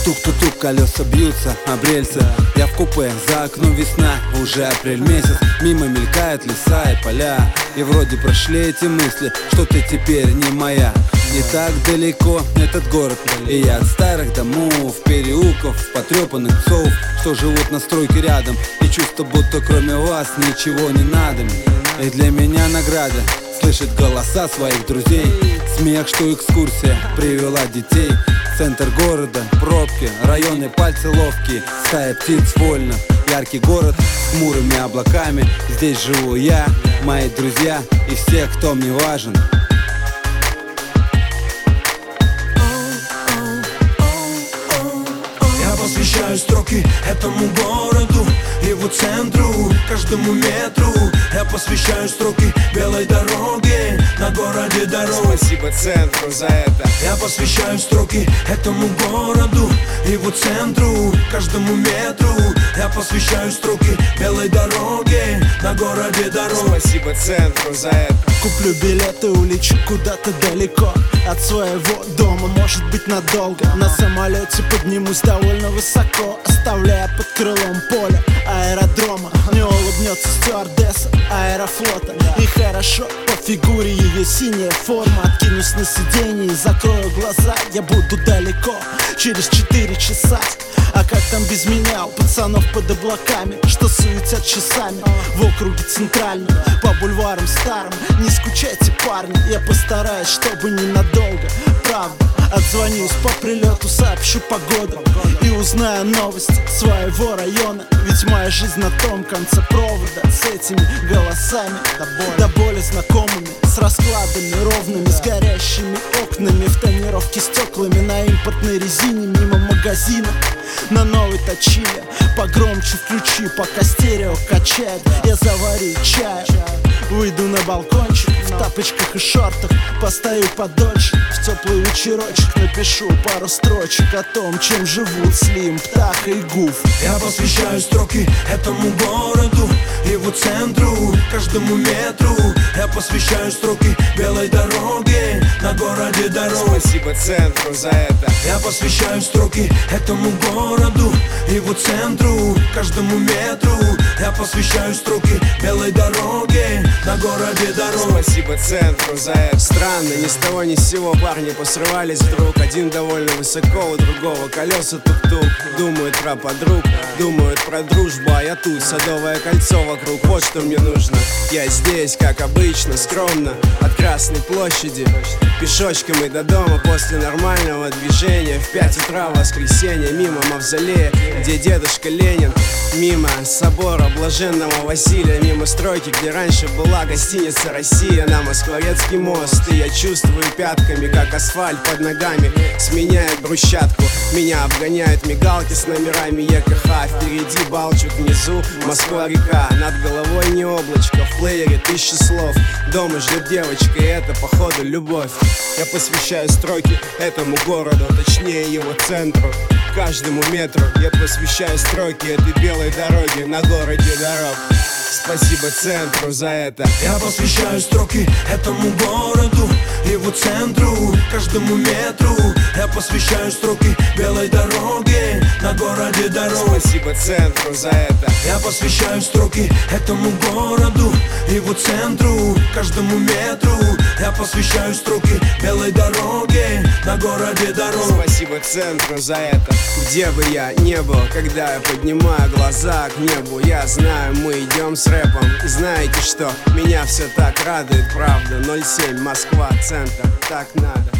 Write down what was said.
Тук-тук-тук, колеса бьются об рельсы. Я в купе, за окном весна, уже апрель месяц. Мимо мелькают леса и поля, и вроде прошли эти мысли, что ты теперь не моя. Не так далеко этот город, и я от старых домов, переулков, потрепанных псов, что живут на стройке рядом, и чувство, будто кроме вас ничего не надо мне. И для меня награда слышать голоса своих друзей, смех, что экскурсия привела детей. Центр города, пробки, районы, пальцы ловкие, стая птиц вольно. Яркий город с хмурыми облаками. Здесь живу я, мои друзья и все, кто мне важен. Я посвящаю строки этому городу, его центру, каждому метру. Я посвящаю строки белой дороге на городе дорог. Спасибо центру за это. Я посвящаю строки этому городу, его центру, каждому метру. Я посвящаю строки белой дороге на городе дорог. Спасибо центру за это. Куплю билеты, улечу куда-то далеко от своего дома, может быть надолго. На самолете поднимусь довольно высоко, оставляя под крылом поле аэродрома. Мне улыбнется стюардесса аэрофлота, и хорошо по фигуре ее синяя форма. Откинусь на сиденье и закрою глаза, я буду далеко через 4 часа. А как там без меня, у пацанов под облаками, что суетят часами в округе центральном, по бульварам старым. Не скучайте, парни, я постараюсь, чтобы ненадолго. Правда, отзвонюсь по прилету, сообщу погоду и узнаю новости своего района. Ведь моя жизнь на том конце провода, с этими голосами до боли знакомыми, с раскладами ровными, с горящими окнами, в тонировке стеклами, на импортной резине мимо магазина. На новой точиле погромче включи, пока стерео качает. Я заварю чай, выйду на балкончик в тапочках и шортах, постою подольше, в теплый вечерочек напишу пару строчек о том, чем живут Слим, Птаха и Гуф. Я посвящаю строки этому городу, его центру, каждому метру. Я посвящаю строки белой дороге на городе дорог. Спасибо центру за это. Я посвящаю строки этому городу, его центру, каждому метру. Я посвящаю строки белой дороге на городе дорог. Спасибо центру за это. Странно, ни с того ни с сего парни посрывались вдруг. Один довольно высоко, у другого колеса тук-тук. Думают про подруг, думают про дружбу, а я тут, Садовое кольцо вокруг. Вот что мне нужно. Я здесь, как обычно, скромно, от Красной площади пешочком и до дома после нормального движения. В 5 утра в воскресенье мимо мавзолея, где дедушка Ленин, мимо собора Блаженного Василия, мимо стройки, где раньше была гостиница «Россия», на Москворецкий мост. И я чувствую пятками, как асфальт под ногами сменяет брусчатку. Меня обгоняют мигалки с номерами ЕКХ. Впереди Балчук, внизу Москва-река. Над головой не облачко, в плеере 1000 слов. Дома ждет девочка, и это походу любовь. Я посвящаю строки этому городу, точнее его центру, каждому метру. Я посвящаю строки этой белой дороге на городе дорог. Спасибо центру за это. Я посвящаю строки этому городу, его центру, каждому метру. Я посвящаю строки белой дороге на городе дорог. Спасибо центру за это. Я посвящаю строки этому городу, его центру, каждому метру. Я посвящаю строки белой дороге на городе дорог. Спасибо центру за это. Где бы я не был, когда я поднимаю глаза к небу, я знаю, мы идем с рэпом. И знаете что? Меня все так радует, правда. 07, Москва, центр, так надо.